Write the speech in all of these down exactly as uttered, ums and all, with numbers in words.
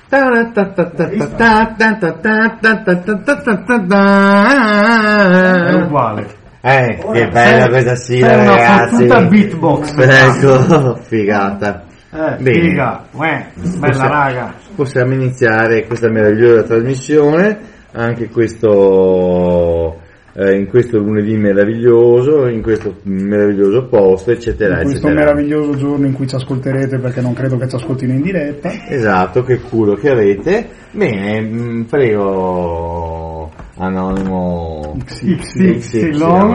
È uguale. Eh, che bella questa sigla, C'è una ragazzi. fottuta beatbox. Ecco, figata. Eh, Bene. figa, uè, bella Possiamo- raga. Possiamo iniziare questa meravigliosa trasmissione, anche questo eh, in questo lunedì meraviglioso, in questo meraviglioso posto, eccetera, In questo eccetera. meraviglioso giorno in cui ci ascolterete, perché non credo che ci ascoltino in diretta. Esatto, che culo che avete. Bene, mh, prego Anonimo X Y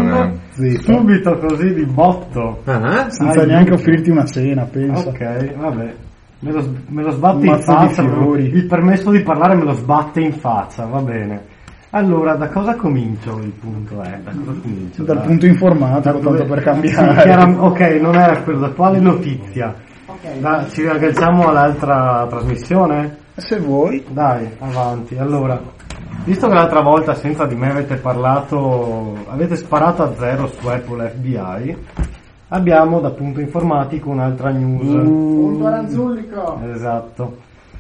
subito così di botto. Ah, Senza Ah, neanche io- offrirti una cena, pensa. Ok, vabbè. Me lo, me lo sbatte Un in mazzo di faccia. fiori. Il permesso di parlare me lo sbatte in faccia, va bene. Allora, da cosa comincio il punto? Eh? Da cosa comincio? Dal Da- punto informatico, da dove- tanto per Sì, cambiare. chiaram- ok, non era quello. Da quale notizia? Da- ci agganciamo all'altra trasmissione? Se vuoi. Dai, avanti. Allora, visto che l'altra volta senza di me avete parlato, avete sparato a zero su Apple F B I, abbiamo da punto informatico un'altra news. Punto Aranzullico. Esatto.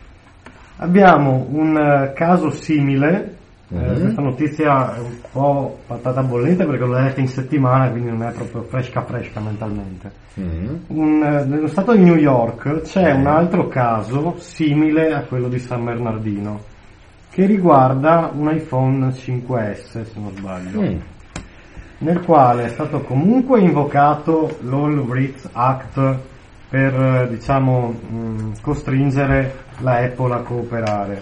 Abbiamo un eh, caso simile, eh, Mhm. questa notizia è un po' patata bollente perché l'ho letta in settimana, quindi non è proprio fresca fresca mentalmente. Mm. Un, eh, nello stato di New York c'è un altro caso simile a quello di San Bernardino che riguarda un iPhone cinque S, se non sbaglio, Mm. nel quale è stato comunque invocato l'All Writs Act per eh, diciamo mh, costringere la Apple a cooperare,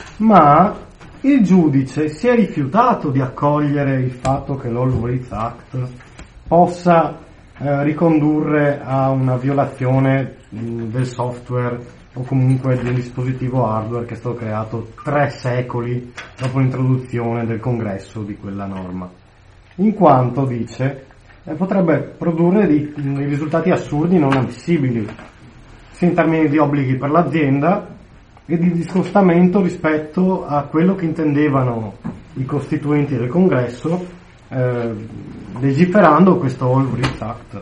ma il giudice si è rifiutato di accogliere il fatto che l'All Writs Act possa eh, ricondurre a una violazione mh, del software o comunque di un dispositivo hardware che è stato creato tre secoli dopo l'introduzione del congresso di quella norma, in quanto dice eh, potrebbe produrre dei, dei risultati assurdi non ammissibili sia in termini di obblighi per l'azienda e di discostamento rispetto a quello che intendevano i costituenti del congresso eh, legiferando questo All Writs Act.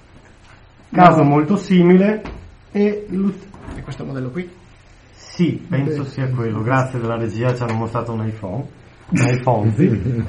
Caso No. molto simile e l'ut- E questo modello qui? sì, penso Beh. sia quello. Grazie della regia, ci hanno mostrato un iPhone. Un iPhone, sì.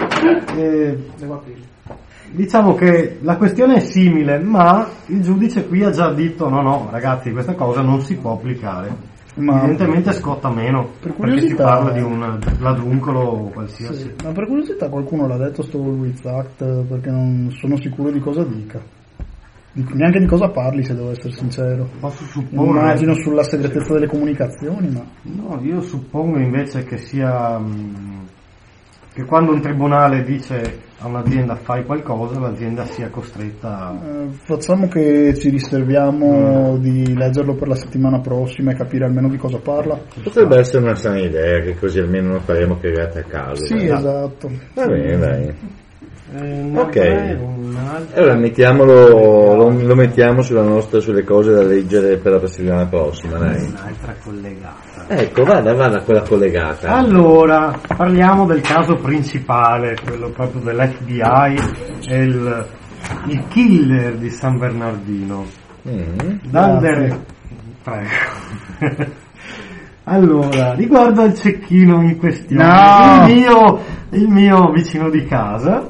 Eh, Devo aprirlo. diciamo che la questione è simile, ma il giudice qui ha già detto no, no, ragazzi, questa cosa non si può applicare. Ma Evidentemente scotta meno, Per perché si curiosità- parla di un ladruncolo qualsiasi. Sì, ma per curiosità qualcuno l'ha detto sto All Writs Act, perché non sono sicuro di cosa dica. Di- neanche di cosa parli, se devo essere sincero. Posso supporre... Immagino sulla segretezza delle comunicazioni, ma No, io suppongo invece che sia mh, che quando un tribunale dice a un'azienda fai qualcosa, l'azienda sia costretta a... eh, facciamo che ci riserviamo di leggerlo per la settimana prossima e capire almeno di cosa parla. Potrebbe essere una sana idea, che così almeno non faremo cagate a caso. Sì, dai. esatto. Va bene, dai. Eh, ne Ok. avrei un'altra. Allora mettiamolo, lo, lo mettiamo sulla nostra, sulle cose da leggere per la settimana prossima, dai. Un'altra collegata. Ecco, vada, vada quella collegata. Allora, parliamo del caso principale, quello proprio dell'F B I e il, il killer di San Bernardino. Mm. Dal Grazie. dere- Prego. Allora, riguardo al cecchino in questione, No! il, mio, il mio vicino di casa,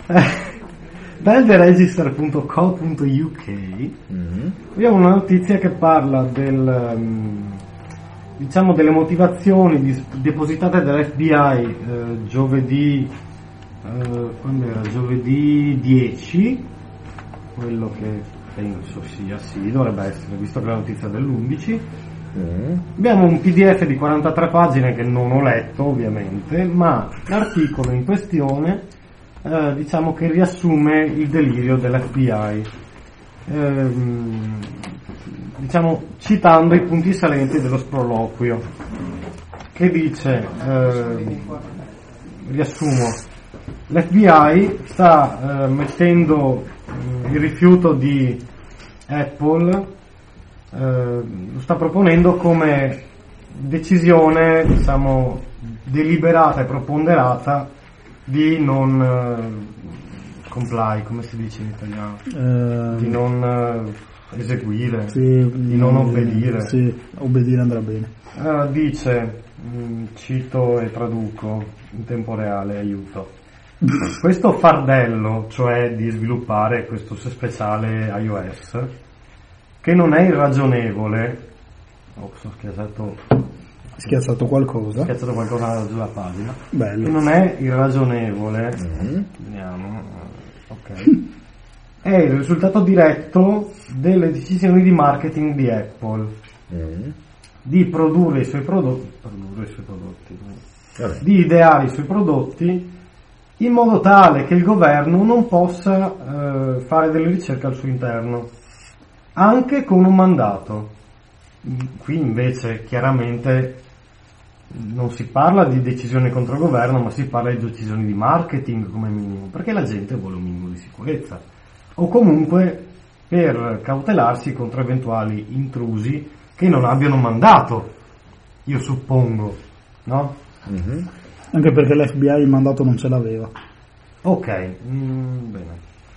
dal the register punto co punto u k, Mm. abbiamo una notizia che parla del, um, diciamo delle motivazioni dis- depositate dall'F B I eh, giovedì, eh, quando era? Giovedì dieci, quello che penso sia, sì, dovrebbe essere, visto che la notizia è dell'undici. Mm. Abbiamo un P D F di quarantatré pagine che non ho letto ovviamente, ma l'articolo in questione eh, diciamo che riassume il delirio dell'F B I, ehm, diciamo citando i punti salienti dello sproloquio, che dice, eh, riassumo, l'F B I sta eh, mettendo eh, il rifiuto di Apple, eh, lo sta proponendo come decisione, diciamo, deliberata e preponderata di non eh, comply, come si dice in italiano, Eh, di non eh, eseguire, Sì, di non obbedire. Sì, obbedire andrà bene. Uh, dice, mh, cito e traduco in tempo reale, aiuto. Questo fardello, cioè di sviluppare questo speciale iOS, che non è irragionevole, oh, sono schiacciato, Schiacciato qualcosa. schiacciato qualcosa sulla pagina, Bello. che non è irragionevole, Mm. vediamo, ok, è il risultato diretto delle decisioni di marketing di Apple, Mm. di produrre i suoi prodotti, produrre i suoi prodotti, Vabbè. di ideare i suoi prodotti in modo tale che il governo non possa eh, fare delle ricerche al suo interno, anche con un mandato. Qui invece chiaramente non si parla di decisioni contro il governo, ma si parla di decisioni di marketing come minimo, perché la gente vuole un minimo di sicurezza, o comunque per cautelarsi contro eventuali intrusi che non abbiano mandato, io suppongo, no? Mhm. Anche perché l'F B I il mandato non ce l'aveva. Ok, mm, bene.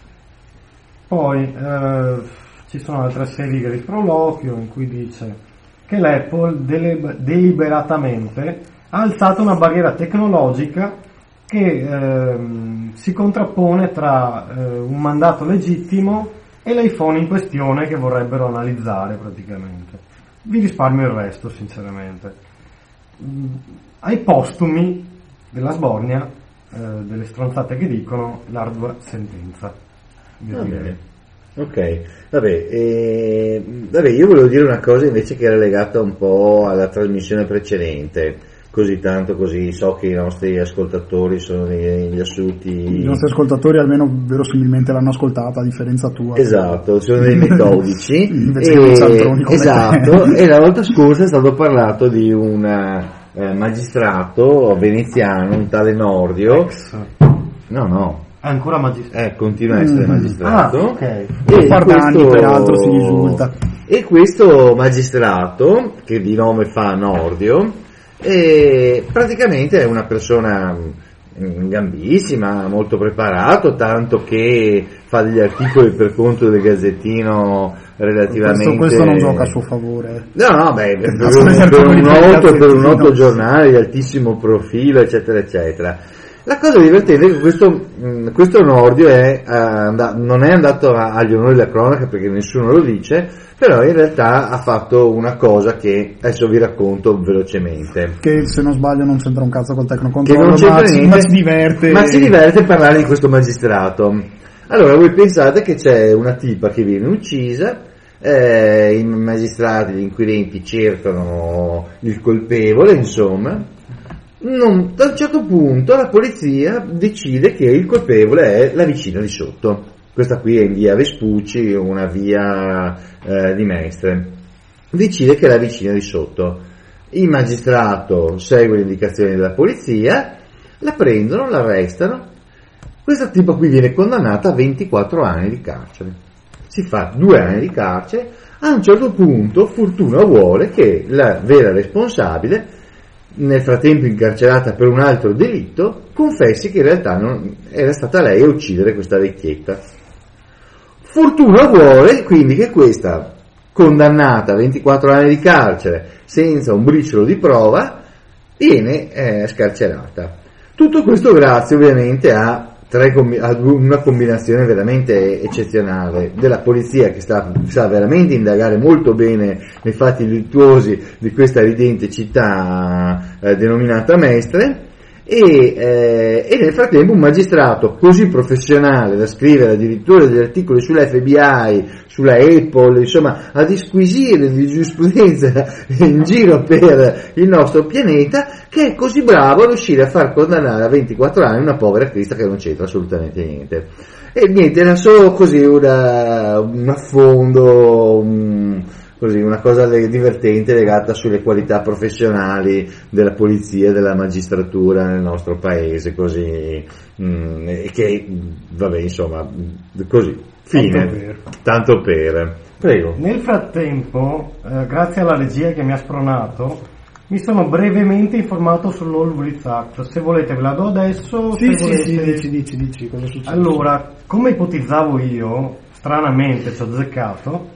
Poi eh, ci sono altre serie di sproloquio in cui dice che l'Apple dele- deliberatamente ha alzato una barriera tecnologica che ehm, si contrappone tra eh, un mandato legittimo e l'iPhone in questione che vorrebbero analizzare praticamente. Vi risparmio il resto, sinceramente. Mm, ai postumi della sbornia, eh, delle stronzate che dicono, l'ardua sentenza. Io Va direi. bene. Ok, vabbè, eh, vabbè, io volevo dire una cosa invece che era legata un po' alla trasmissione precedente, così tanto così so che i nostri ascoltatori sono degli assunti. I nostri ascoltatori almeno verosimilmente l'hanno ascoltata, a differenza tua. Esatto, sono dei metodici. Invece che dei cialtroni come esatto, te. e la volta scorsa è stato parlato di un eh, magistrato veneziano, un tale Nordio. Ex. No, no, È ancora magistrato. eh, continua a essere Mm. magistrato. Ah, ok. E Guardanti, questo- peraltro, si risulta. E questo magistrato, che di nome fa Nordio, e praticamente è una persona mm, gambissima, molto preparato, tanto che fa degli articoli per conto del Gazzettino relativamente... Questo, questo non gioca a suo favore. No, no, beh, per, Cazzo, un, gli per articoli un per il noto, per un Gazzettino. noto giornale di altissimo profilo, eccetera, eccetera. La cosa divertente è che questo, mh, questo Nordio è, uh, and- non è andato a- agli onori della cronaca perché nessuno lo dice, però in realtà ha fatto una cosa che adesso vi racconto velocemente. Che se non sbaglio non c'entra un cazzo col Che tecnocontrollo, non c'entra ma, ci- niente, ma ci diverte. ma ci diverte parlare di questo magistrato. Allora voi pensate che c'è una tipa che viene uccisa, eh, i magistrati, gli inquirenti cercano il colpevole, insomma. Non, a un certo punto la polizia decide che il colpevole è la vicina di sotto. Questa qui è in via Vespucci, una via eh, di Mestre. Decide che è la vicina di sotto. Il magistrato segue le indicazioni della polizia, la prendono, l'arrestano. Questa tipa qui viene condannata a ventiquattro anni di carcere. Si fa due anni di carcere. A un certo punto fortuna vuole che la vera responsabile, nel frattempo incarcerata per un altro delitto, confessi che in realtà non era stata lei a uccidere questa vecchietta. Fortuna vuole quindi che questa condannata a ventiquattro anni di carcere senza un briciolo di prova viene eh, scarcerata. Tutto questo grazie ovviamente a, tre combi- a una combinazione veramente eccezionale della polizia che sta, sa veramente indagare molto bene nei fatti delittuosi di questa ridente città eh, denominata Mestre, e, eh, e nel frattempo un magistrato così professionale da scrivere addirittura degli articoli sull'F B I, sulla Apple, insomma a disquisire di giurisprudenza in giro per il nostro pianeta, che è così bravo a riuscire a far condannare a ventiquattro anni una povera Crista che non c'entra assolutamente niente. E niente, era solo così una, un affondo, un, così una cosa le- divertente legata sulle qualità professionali della polizia e della magistratura nel nostro paese, così, mm, e che, vabbè, insomma, così, fine, Tanto per. tanto per. Prego. Nel frattempo, eh, grazie alla regia che mi ha spronato, mi sono brevemente informato sull'Allwright Act. Se volete ve la do adesso. Sì, se sì, volete... sì, dici, dici, dici, cosa succede? Allora, come ipotizzavo io, stranamente ci ho azzeccato,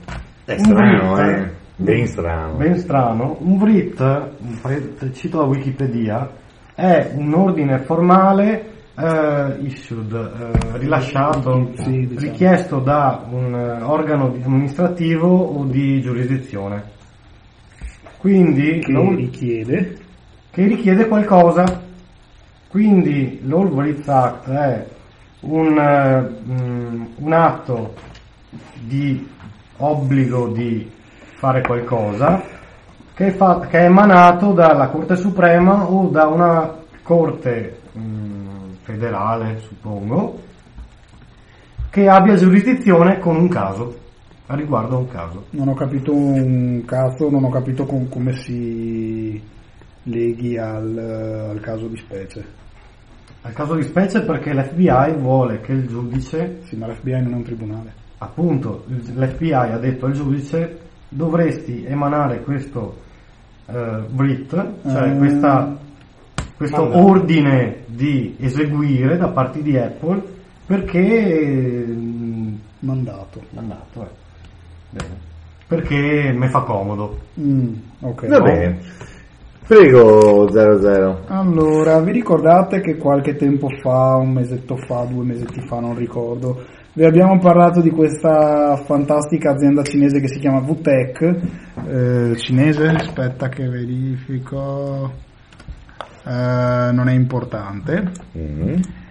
È un strano, V R I T, eh. Ben strano. Ben strano. Un V R I T, cito la Wikipedia, è un ordine formale eh, issued, eh, rilasciato, Sì, diciamo. richiesto da un eh, organo amministrativo o di giurisdizione. Quindi Che non- richiede. che richiede qualcosa. Quindi l'All V R I T Act è un, eh, mh, un atto di obbligo di fare qualcosa che, fa, che è emanato dalla Corte Suprema o da una Corte mh, federale, suppongo, che abbia giurisdizione con un caso, a riguardo a un caso. Non ho capito un cazzo, non ho capito com- come si leghi al, al caso di specie. Al caso di specie perché l'F B I vuole che il giudice, Sì, ma l'F B I non è un tribunale. appunto, l'F B I ha detto al giudice dovresti emanare questo eh, V R I T, cioè Mm. questa, questo Mandato. ordine di eseguire da parte di Apple perché mh, Mandato. mandato, eh. Bene. Perché mi fa comodo. Mm, ok. Va bene. Prego, zero zero. Allora, vi ricordate che qualche tempo fa, un mesetto fa, due mesetti fa, non ricordo, vi abbiamo parlato di questa fantastica azienda cinese che si chiama V TEC, eh, cinese, aspetta che verifico, eh, non è importante, Mm.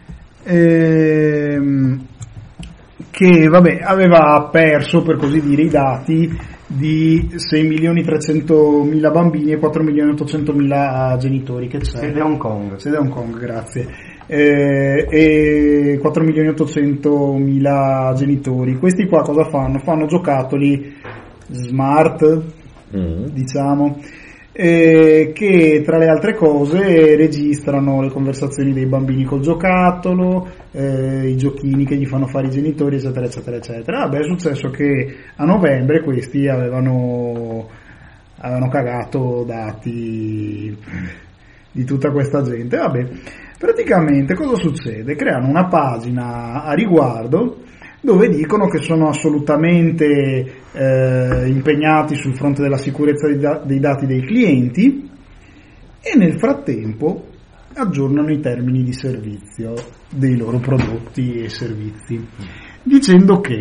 ehm, che vabbè, aveva perso, per così dire, i dati di sei milioni trecentomila bambini e quattro milioni ottocentomila genitori che c'è. Sede Hong Kong. Sede Hong Kong, grazie. Eh, e quattro milioni ottocentomila genitori. Questi qua cosa fanno? Fanno giocattoli smart, Mm. diciamo, eh, che tra le altre cose registrano le conversazioni dei bambini col giocattolo, eh, i giochini che gli fanno fare i genitori, eccetera, eccetera, eccetera. Vabbè, è successo che a novembre questi avevano, avevano cagato dati di tutta questa gente. Vabbè, praticamente cosa succede? Creano una pagina a riguardo dove dicono che sono assolutamente eh, impegnati sul fronte della sicurezza dei, da- dei dati dei clienti e nel frattempo aggiornano i termini di servizio dei loro prodotti e servizi, dicendo che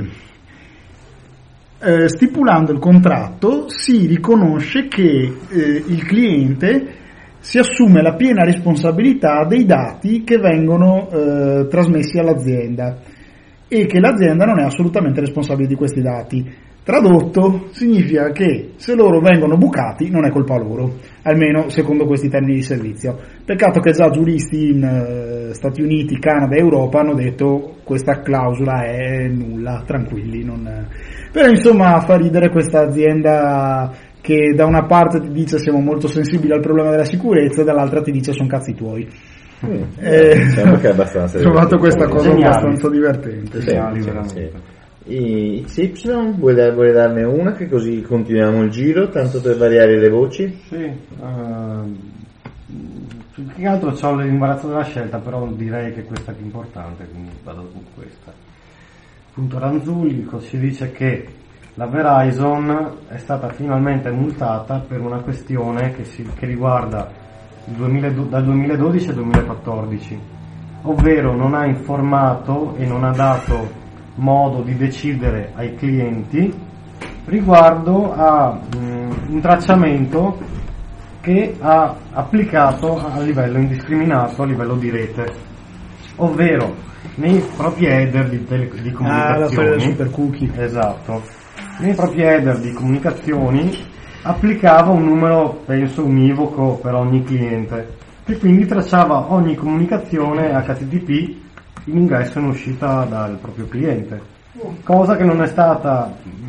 eh, stipulando il contratto si riconosce che eh, il cliente si assume la piena responsabilità dei dati che vengono eh, trasmessi all'azienda e che l'azienda non è assolutamente responsabile di questi dati. Tradotto, significa che se loro vengono bucati non è colpa loro, almeno secondo questi termini di servizio. Peccato che già giuristi in eh, Stati Uniti, Canada e Europa hanno detto questa clausola è nulla, tranquilli. Non... Però insomma fa ridere questa azienda che da una parte ti dice siamo molto sensibili al problema della sicurezza e dall'altra ti dice sono cazzi tuoi. Mm. Eh, Diciamo che è abbastanza ho trovato questa cosa Geniali. abbastanza divertente. Sì, Geniali, sì, veramente. sì. I X Y, vuoi, dar- vuoi darne una che così continuiamo il giro, tanto per variare le voci? Sì, ehm, più che altro ho l'imbarazzo della scelta, però direi che questa è più importante, quindi vado con questa. Appunto Ranzulli ci dice che la Verizon è stata finalmente multata per una questione che, si, che riguarda il duemila dal duemiladodici al duemilaquattordici, ovvero non ha informato e non ha dato modo di decidere ai clienti riguardo a mh, un tracciamento che ha applicato a livello indiscriminato, a livello di rete, ovvero nei propri header di, tele, di Ah, la storia del comunicazioni. super cookie. Esatto. Nei propri header di comunicazioni applicava un numero, penso, univoco per ogni cliente, che quindi tracciava ogni comunicazione H T T P in ingresso e in uscita dal proprio cliente, cosa che non è stata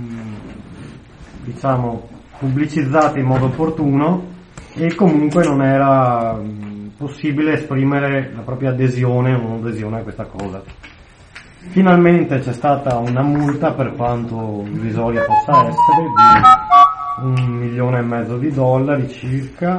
mh, diciamo pubblicizzata in modo opportuno e comunque non era mh, possibile esprimere la propria adesione o non adesione a questa cosa. Finalmente c'è stata una multa, per quanto irrisoria possa essere, di un milione e mezzo di dollari circa,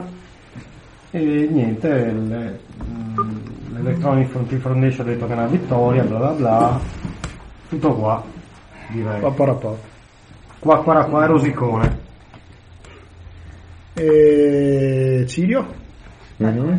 e niente, le, mh, l'Electronic Frontier Foundation ha detto che è una vittoria, bla bla bla, tutto qua, direi. Pa, pa, pa. Qua, qua, qua è rosicone. E... Cirio? Mm-hmm.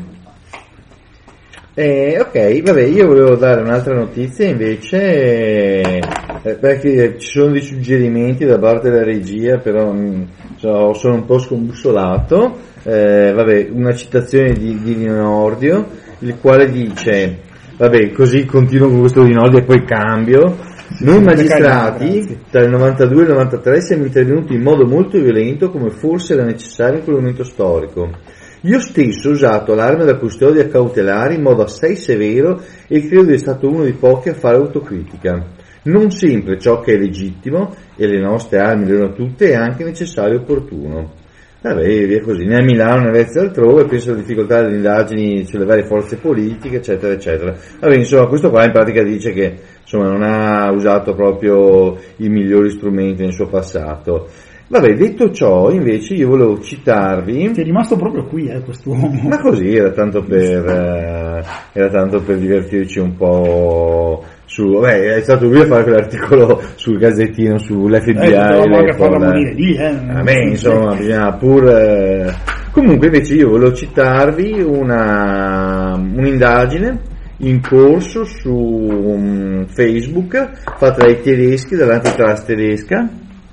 Eh, ok, vabbè, io volevo dare un'altra notizia invece, eh, perché ci sono dei suggerimenti da parte della regia, però mh, so, sono un po' scombussolato. Eh, vabbè, una citazione di, di Nordio, il quale dice, vabbè, così continuo con questo di Nordio e poi cambio. Noi magistrati tra il novantadue e il novantatré siamo intervenuti in modo molto violento, come forse era necessario in quel momento storico. Io stesso ho usato l'arma da custodia cautelare in modo assai severo e credo di essere stato uno dei pochi a fare autocritica. Non sempre ciò che è legittimo, e le nostre armi le erano tutte, è anche necessario e opportuno. Vabbè, via così, né a Milano né a Vezzi altrove, penso alle difficoltà delle indagini sulle varie forze politiche, eccetera, eccetera. Vabbè, insomma, questo qua in pratica dice che insomma non ha usato proprio i migliori strumenti nel suo passato. Vabbè, detto ciò, invece, io volevo citarvi... Ti è rimasto proprio qui, eh, quest'uomo. Ma così, era tanto per, eh, era tanto per divertirci un po' su... Vabbè, è stato lui a fare quell'articolo sul Gazzettino, sull'F B I. Eh, anche farla morire lì, eh. A me, insomma, bisogna pur... Eh... Comunque, invece, io volevo citarvi una, un'indagine in corso su um, Facebook, fatta dai tedeschi, dall'antitrust tedesca.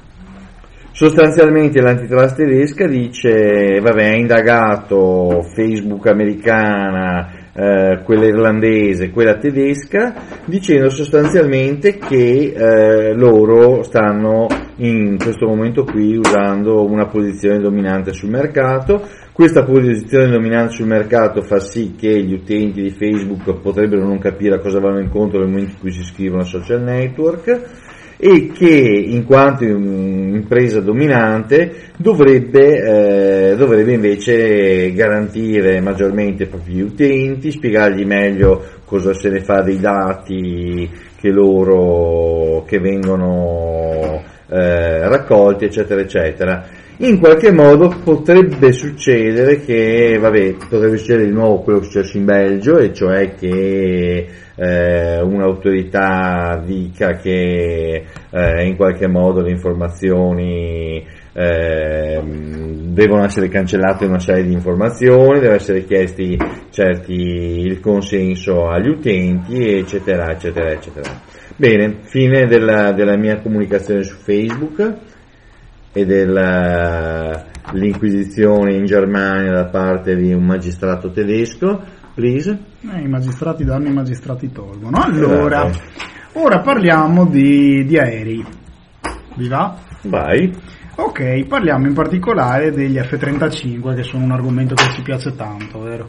Sostanzialmente l'antitrust tedesca dice, vabbè, ha indagato Facebook americana, eh, quella irlandese, quella tedesca, dicendo sostanzialmente che eh, loro stanno in questo momento qui usando una posizione dominante sul mercato. Questa posizione dominante sul mercato fa sì che gli utenti di Facebook potrebbero non capire a cosa vanno incontro nel momento in cui si iscrivono a social network, e che in quanto impresa dominante dovrebbe, eh, dovrebbe invece garantire maggiormente i propri utenti, spiegargli meglio cosa se ne fa dei dati che loro che vengono eh, raccolti, eccetera, eccetera. In qualche modo potrebbe succedere che, vabbè, potrebbe succedere di nuovo quello che è successo in Belgio, e cioè che eh, un'autorità dica che eh, in qualche modo le informazioni eh, devono essere cancellate una serie di informazioni, deve essere chiesti certi il consenso agli utenti, eccetera, eccetera, eccetera. Bene, fine della, della mia comunicazione su Facebook e dell'inquisizione in Germania da parte di un magistrato tedesco. Please. Eh, I magistrati danno, i magistrati tolgono. Allora, ora parliamo di, di aerei. Vi va? Vai. Ok, parliamo in particolare degli F trentacinque, che sono un argomento che ci piace tanto, vero?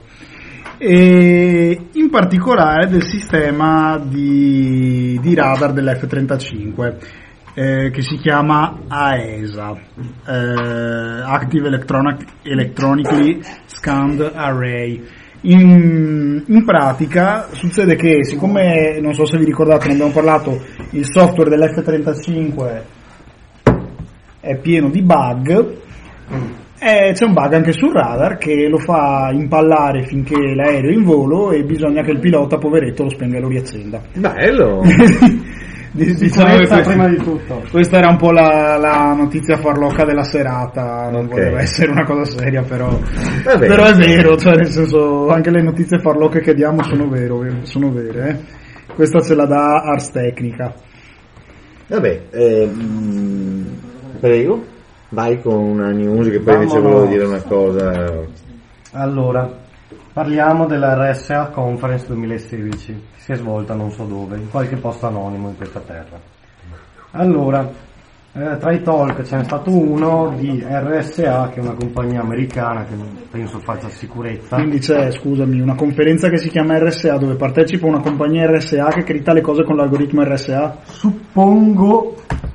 E in particolare del sistema di, di radar dell'F trentacinque. Eh, che si chiama A E S A, eh, Active Electronic, Electronically Scanned Array. In, in pratica succede che, siccome, non so se vi ricordate, ne abbiamo parlato, il software dell'F trentacinque è pieno di bug, e c'è un bug anche sul radar che lo fa impallare finché l'aereo è in volo e bisogna che il pilota, poveretto, lo spenga e lo riaccenda. Bello! Diciamo che prima di tutto. Questa era un po' la, la notizia farlocca della serata, non okay. Voleva essere una cosa seria, però, però è vero, cioè nel senso anche le notizie farlocche che diamo sono, vero, sono vere. Eh? Questa ce la dà Ars Technica. Vabbè, eh, prego, vai con una news che poi Vamonos. Invece volevo dire una cosa. Allora, parliamo della R S A Conference duemilasedici. Si è svolta non so dove, in qualche posto anonimo in questa terra. Allora, eh, tra i talk ce n'è stato uno di R S A, che è una compagnia americana che penso faccia sicurezza. Quindi c'è, scusami, una conferenza che si chiama R S A dove partecipa una compagnia R S A che crita le cose con l'algoritmo R S A? Suppongo,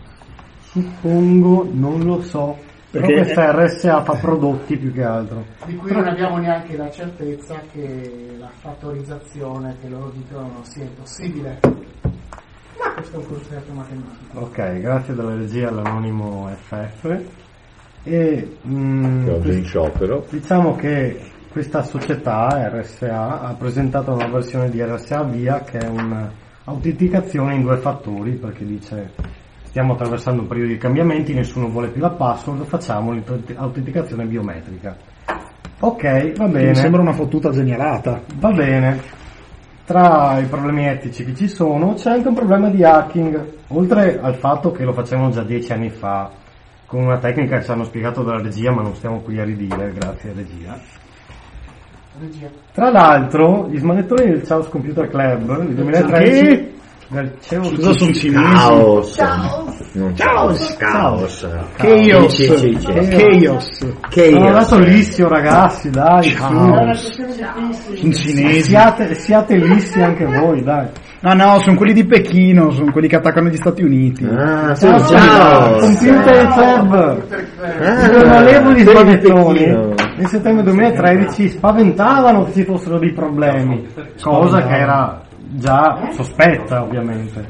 suppongo, non lo so. Perché Però questa R S A fa prodotti più che altro. Di cui non abbiamo neanche la certezza che la fattorizzazione che loro dicono sia impossibile. Ma questo è un concetto matematico. Ok, grazie della regia all'anonimo F F. E mh, Che oggi è in sciopero. diciamo che questa società R S A ha presentato una versione di R S A Via che è un'autenticazione in due fattori, perché dice stiamo attraversando un periodo di cambiamenti, nessuno vuole più la password, facciamo l'autenticazione biometrica. Ok, va bene. Mi sembra una fottuta genialata. Va bene. Tra i problemi etici che ci sono c'è anche un problema di hacking, oltre al fatto che lo facevano già dieci anni fa con una tecnica che ci hanno spiegato dalla regia, ma non stiamo qui a ridire, grazie regia. regia. Tra l'altro gli smanettori del Chaos Computer Club del duemilatredici del C E O cosa sono cinesi? Chaos. Non Chaos. Chaos. Chaos. Chaos. Chaos. Hanno dato lissio, ragazzi, dai. Sono cinesi. Siate, siate lissi anche voi, dai. No, no, sono quelli di Pechino, sono quelli che attaccano gli Stati Uniti. Ah, ciao, sì, ciao. Computer Club. Giornalevoli di smanettoni nel settembre duemilatredici spaventavano che ci fossero dei problemi, cosa che era già sospetta ovviamente.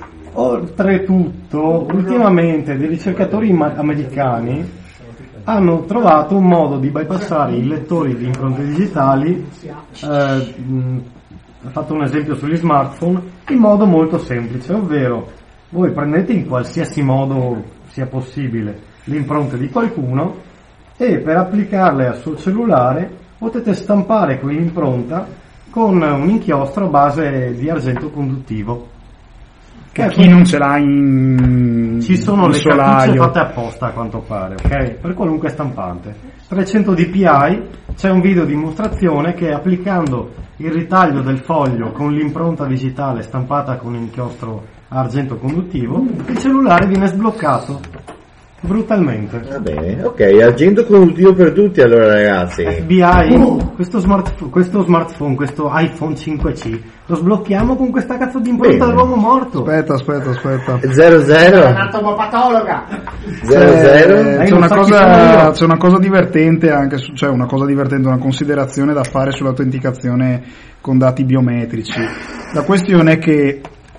Oltretutto, ultimamente dei ricercatori americani hanno trovato un modo di bypassare i lettori di impronte digitali, eh, mh, ho fatto un esempio sugli smartphone, in modo molto semplice, ovvero voi prendete in qualsiasi modo sia possibile le impronte di qualcuno e per applicarle al suo cellulare potete stampare quell'impronta con un inchiostro a base di argento conduttivo. Che chi non ce l'ha in ci sono in le solaio. cartucce fatte apposta a quanto pare, ok? Per qualunque stampante. trecento D P I, c'è un video dimostrazione che applicando il ritaglio del foglio con l'impronta digitale stampata con inchiostro a argento conduttivo, il cellulare viene sbloccato brutalmente. Va bene, ok, argento conduttivo per tutti allora ragazzi. F B I, questo, smart, questo smartphone, questo iPhone cinque C, lo sblocchiamo con questa cazzo di impronta dell'uomo morto. Aspetta, aspetta, aspetta. zero zero Anatomopatologa. zero zero Eh, c'è, una cosa, c'è una cosa divertente anche su, cioè una cosa divertente, una considerazione da fare sull'autenticazione con dati biometrici. La questione è che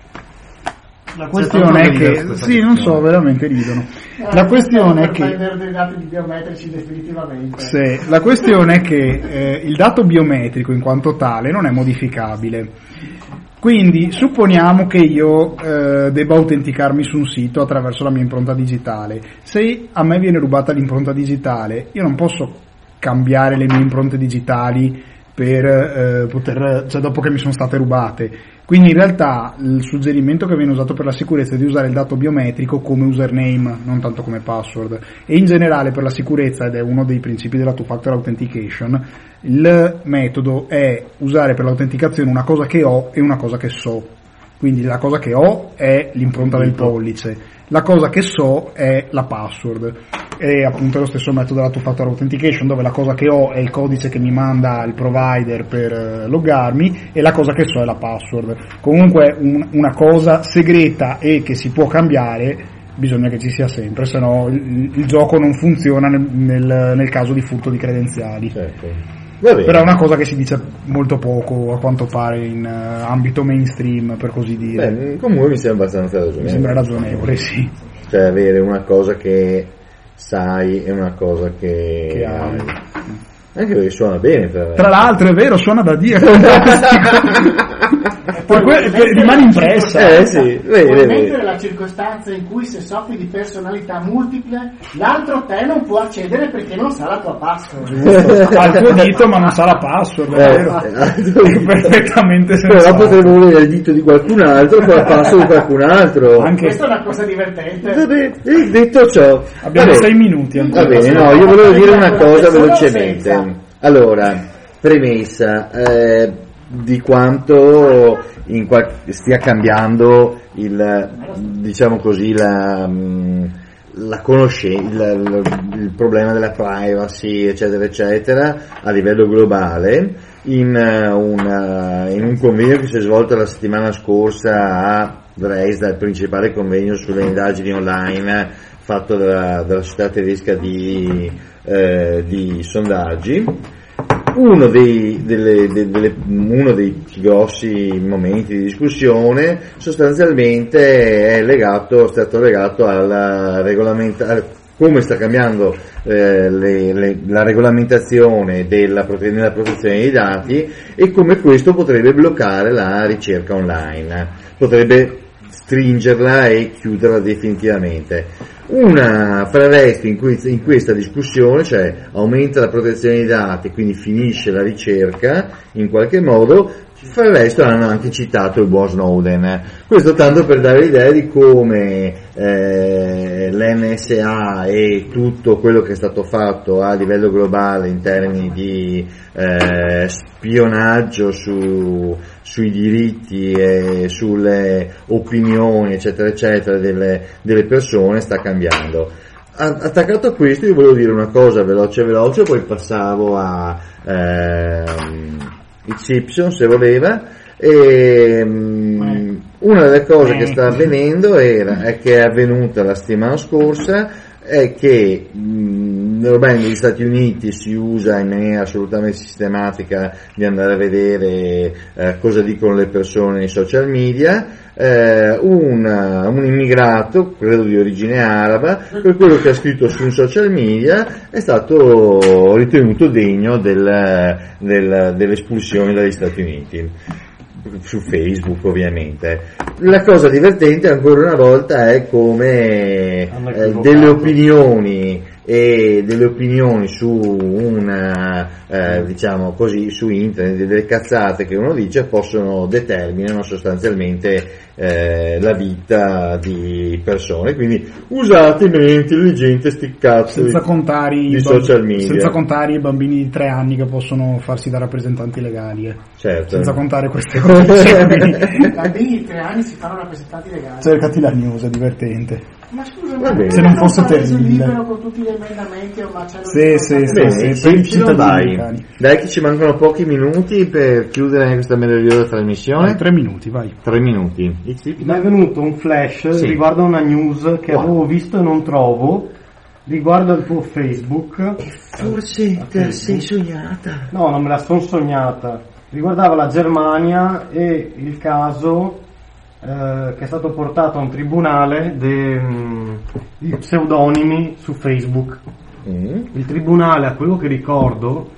La questione è che sì, non so, veramente ridono. La questione è che prendere dei dati biometrici definitivamente. sì, la questione è che eh, il dato biometrico in quanto tale non è modificabile. Quindi supponiamo che io eh, debba autenticarmi su un sito attraverso la mia impronta digitale. Se a me viene rubata l'impronta digitale, io non posso cambiare le mie impronte digitali per eh, poter, cioè dopo che mi sono state rubate. Quindi in realtà il suggerimento che viene usato per la sicurezza è di usare il dato biometrico come username, non tanto come password. E in generale per la sicurezza, ed è uno dei principi della two-factor authentication, il metodo è usare per l'autenticazione una cosa che ho e una cosa che so. Quindi la cosa che ho è l'impronta del pollice, la cosa che so è la password. E appunto è lo stesso metodo della two-factor authentication, dove la cosa che ho è il codice che mi manda il provider per loggarmi e la cosa che so è la password. Comunque un, una cosa segreta e che si può cambiare bisogna che ci sia sempre, se no il, il gioco non funziona nel, nel, nel caso di furto di credenziali. Certo. Va bene. Però è una cosa che si dice molto poco a quanto pare in uh, ambito mainstream, per così dire. Beh, comunque mi sembra abbastanza ragionevole. Mi sembra ragionevole, sì. Cioè avere una cosa che sai e una cosa che, che hai. Anche perché suona bene. Tra, tra l'altro è vero, suona da Dio. Per que- per, rimane impressa. Eh sì, Puoi mettere la circostanza in cui se soffri di personalità multiple l'altro te non può accedere perché non sa la tua password. Ha il tuo dito ma non sa la password, è eh, vero? eh, È perfettamente però sensato. potremmo unire il dito di qualcun altro con la password di qualcun altro. Anche Questa è una cosa divertente. Vabbè, eh, detto ciò, abbiamo vabbè, sei minuti ancora. va bene, no, io volevo dire una cosa velocemente. Allora, premessa eh, di quanto in qual- stia cambiando il, diciamo così, la, la conoscenza, il, il problema della privacy, eccetera, eccetera, a livello globale, in, una, in un convegno che si è svolto la settimana scorsa a Dresda, il principale convegno sulle indagini online fatto dalla, dalla società tedesca di, eh, di sondaggi. Uno dei, delle, delle, uno dei grossi momenti di discussione sostanzialmente è legato, è stato legato alla regolamentazione, come sta cambiando eh, le, le, la regolamentazione della, della protezione dei dati e come questo potrebbe bloccare la ricerca online, potrebbe stringerla e chiuderla definitivamente. Una fra resti in, que- in questa discussione, cioè aumenta la protezione dei dati, quindi finisce la ricerca in qualche modo. Fra il resto hanno anche citato il buon Snowden, questo tanto per dare l'idea di come eh, l'N S A e tutto quello che è stato fatto a livello globale in termini di eh, spionaggio su, sui diritti e sulle opinioni eccetera eccetera delle, delle persone sta cambiando. Attaccato a questo io volevo dire una cosa veloce veloce, poi passavo a ehm, X Y se voleva, e um, una delle cose che sta avvenendo era, è che è avvenuta la settimana scorsa, è che mh, ormai negli Stati Uniti si usa in maniera assolutamente sistematica di andare a vedere eh, cosa dicono le persone nei social media. Eh, un, un immigrato, credo di origine araba, per quello che ha scritto su un social media è stato ritenuto degno del, del, dell'espulsione dagli Stati Uniti, su Facebook ovviamente. La cosa divertente ancora una volta è come eh, delle opinioni e delle opinioni su una eh, diciamo così su internet, delle cazzate che uno dice possono determinano sostanzialmente eh, la vita di persone, quindi usate in maniera intelligente sti cazzo senza di, contare di i social media, senza contare i bambini di tre anni che possono farsi da rappresentanti legali, eh. Certo. Senza contare queste cose. I bambini di tre anni si fanno rappresentanti legali. Cercati la news, è divertente. Ma scusa, Va ma bene. Se non fosse fare reso terribile. libero con tutti gli emendamenti o macello Sì, di sì, cose? sì, Bene, sì, sì, per i sì, cittadini dai. americani. Dai che ci mancano pochi minuti per chiudere questa meravigliosa trasmissione. Tre minuti, vai. Tre minuti. Mi è venuto un flash Sì. riguardo a una news che Wow. avevo visto e non trovo, riguardo al tuo Facebook. Forse te la sei sognata. No, non me la son sognata. Riguardava la Germania e il caso eh, che è stato portato a un tribunale dei mm, pseudonimi su Facebook. Mm. Il tribunale, a quello che ricordo,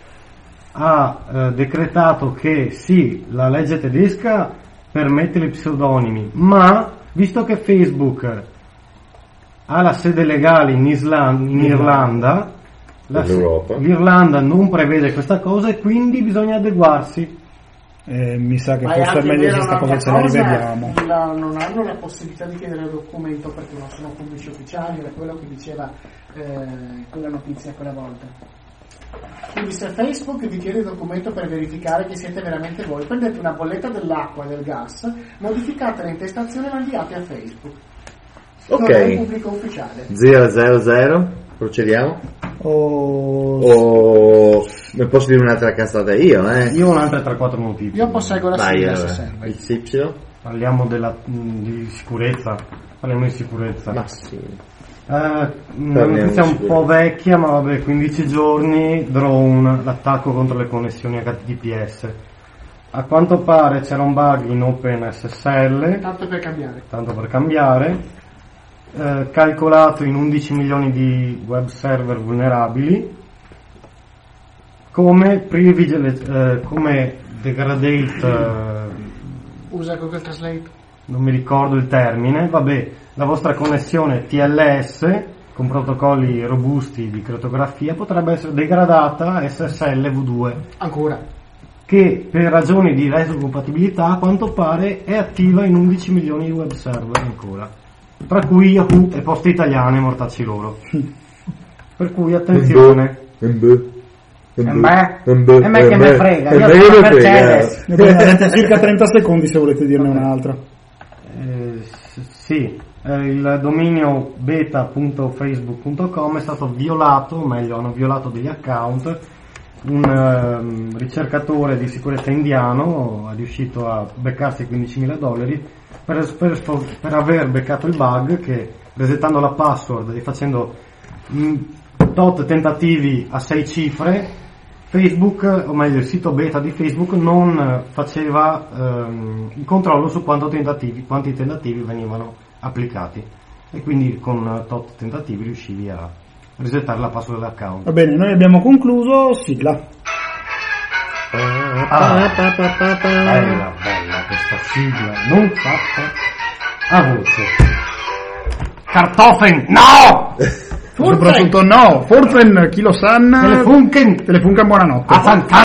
ha eh, decretato che sì, la legge tedesca permette gli pseudonimi, ma visto che Facebook ha la sede legale in, Island- in Irlanda, la- L'Europa. l'Irlanda non prevede questa cosa e quindi bisogna adeguarsi. Eh, mi sa che Ma è forse è anche meglio vero se sta cosa un'altra ce la cosa, rivediamo. la- non hanno la possibilità di chiedere il documento perché non sono pubblici ufficiali, era quello che diceva eh, quella notizia quella volta. Quindi se Facebook vi chiede il documento per verificare che siete veramente voi, prendete una bolletta dell'acqua e del gas, modificate la intestazione e la inviate a Facebook. Non Ok. è un pubblico ufficiale. zero zero zero, procediamo? Oh, O ne posso dire un'altra cazzata io, eh? Io ho un'altra tre quattro notizie. Io posseggo la Vai, sigla allora. se serve. X Y? Parliamo della, mh, di sicurezza. Parliamo di sicurezza. Ma sì. Eh, una Parliamo notizia di un sicurezza. po' vecchia, ma vabbè, quindici giorni, drone, l'attacco contro le connessioni H T T P S. A quanto pare c'era un bug in OpenSSL, Tanto per cambiare. tanto per cambiare, eh, calcolato in undici milioni di web server vulnerabili, come privilege, eh, come degradate, eh, Usa Google Translate. non mi ricordo il termine, vabbè, la vostra connessione T L S con protocolli robusti di crittografia potrebbe essere degradata a S S L V due, Ancora. che per ragioni di retrocompatibilità a quanto pare è attiva in undici milioni di web server ancora, tra cui Yahoo e Poste Italiane, mortacci loro. Per cui attenzione. Embe. E me? E me che me frega, io Embe sono che me Mercedes. frega. avete circa trenta secondi se volete dirne un'altra. Eh, s- sì, eh, il dominio beta punto facebook punto com è stato violato, o meglio hanno violato degli account. Un ehm, ricercatore di sicurezza indiano è riuscito a beccarsi quindicimila dollari per, per, per aver beccato il bug che, resettando la password e facendo mh, tot tentativi a sei cifre, Facebook, o meglio il sito beta di Facebook, non faceva ehm, il controllo su quanto tentativi, quanti tentativi venivano applicati, e quindi con tot tentativi riuscivi a resettare la password dell'account. Va bene, noi abbiamo concluso, sigla. Ah, bella, bella questa sigla, non fatta. a voce. Kartoffeln, no! Soprattutto no, Forzen, chi lo sanno, Telefunken, Telefunken buonanotte. a Sant'Anna.